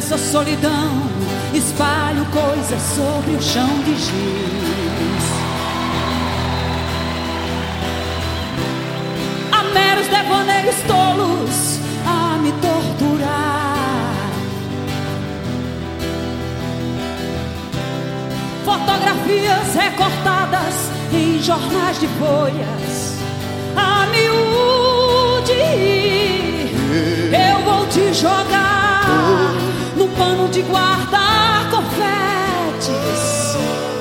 Nessa solidão espalho coisas sobre o chão de giz. Há meros devaneios tolos a me torturar. Fotografias recortadas em jornais de folhas a miúde. Eu vou te jogar no pano de guardar confetes.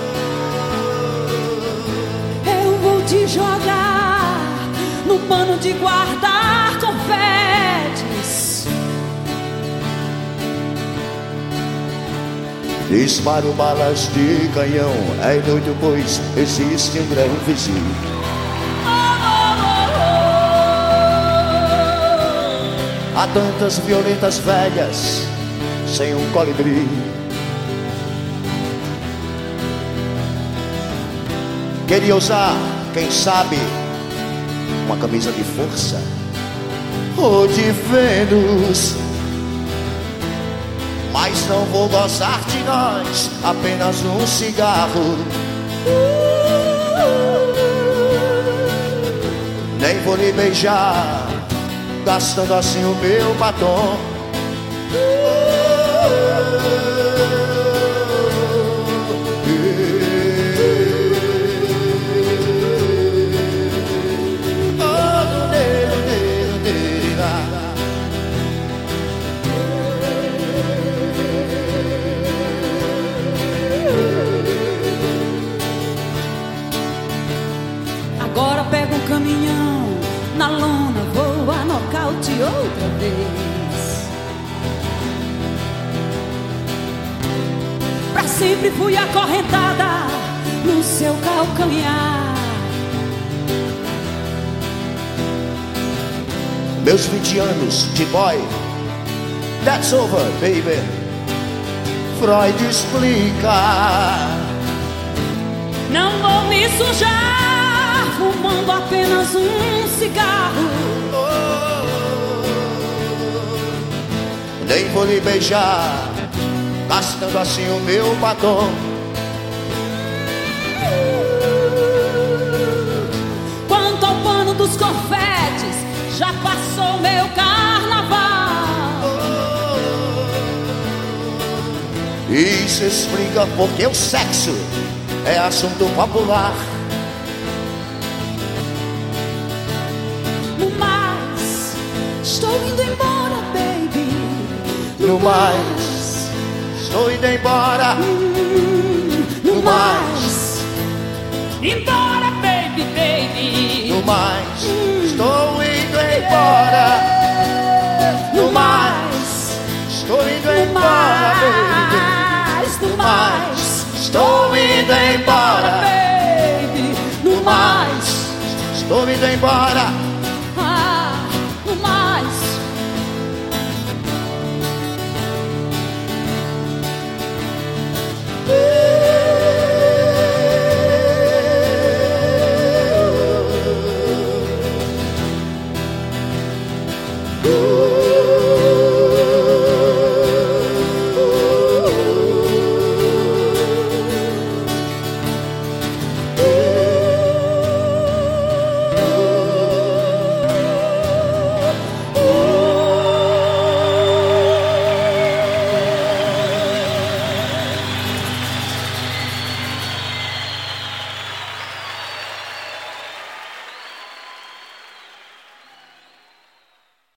Eu vou te jogar no pano de guardar confetes. Disparo balas de canhão, é inútil pois existe um grande vizinho. Há tantas violetas velhas sem um colibri. Queria usar, quem sabe, uma camisa de força ou de Vênus, mas não vou gozar de nós, apenas um cigarro. Nem vou lhe beijar, gastando assim o meu batom. Agora pego um caminhão, na lona vou a nocaute outra vez. Pra sempre fui acorrentada no seu calcanhar. Meus 20 anos de boy, that's over, baby. Freud explica. Não vou me sujar fumando apenas um cigarro. Nem vou lhe beijar, gastando assim o meu batom. Quanto ao pano dos confetes, já passou meu carnaval. Isso explica porque o sexo é assunto popular. No mais, estou indo embora, baby. No mais, estou indo embora. No mais, embora, baby, baby. No mais, estou indo embora. No mais, estou indo embora, baby. No mais, Estou indo embora, baby. No mais, estou indo embora.